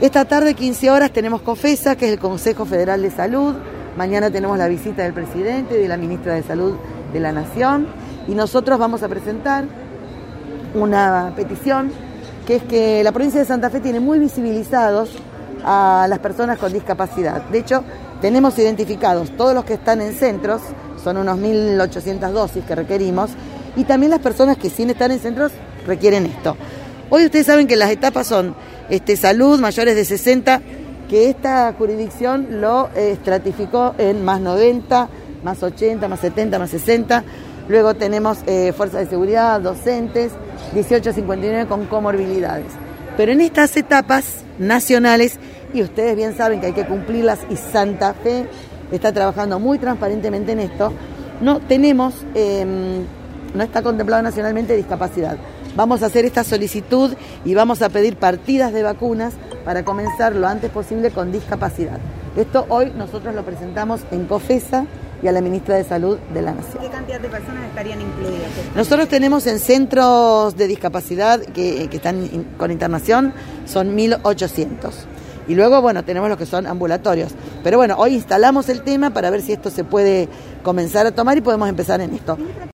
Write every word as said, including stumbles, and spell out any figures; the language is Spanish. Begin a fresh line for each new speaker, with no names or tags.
Esta tarde, quince horas, tenemos COFESA, que es el Consejo Federal de Salud. Mañana tenemos la visita del presidente y de la ministra de Salud de la Nación. Y nosotros vamos a presentar una petición, que es que la provincia de Santa Fe tiene muy visibilizados a las personas con discapacidad. De hecho, tenemos identificados todos los que están en centros, son unos mil ochocientas dosis que requerimos, y también las personas que sin estar en centros requieren esto. Hoy ustedes saben que las etapas son este, salud, mayores de sesenta, que esta jurisdicción lo eh, estratificó en más noventa, más ochenta, más setenta, más sesenta. Luego tenemos eh, fuerzas de seguridad, docentes, dieciocho a cincuenta y nueve con comorbilidades. Pero en estas etapas nacionales, y ustedes bien saben que hay que cumplirlas, y Santa Fe está trabajando muy transparentemente en esto, no tenemos, eh, no está contemplado nacionalmente discapacidad. Vamos a hacer esta solicitud y vamos a pedir partidas de vacunas para comenzar lo antes posible con discapacidad. Esto hoy nosotros lo presentamos en COFESA y a la ministra de Salud de la Nación.
¿Qué cantidad de personas estarían incluidas?
Nosotros tenemos en centros de discapacidad que, que están in, con internación, son mil ochocientos. Y luego, bueno, tenemos los que son ambulatorios. Pero bueno, hoy instalamos el tema para ver si esto se puede comenzar a tomar y podemos empezar en esto.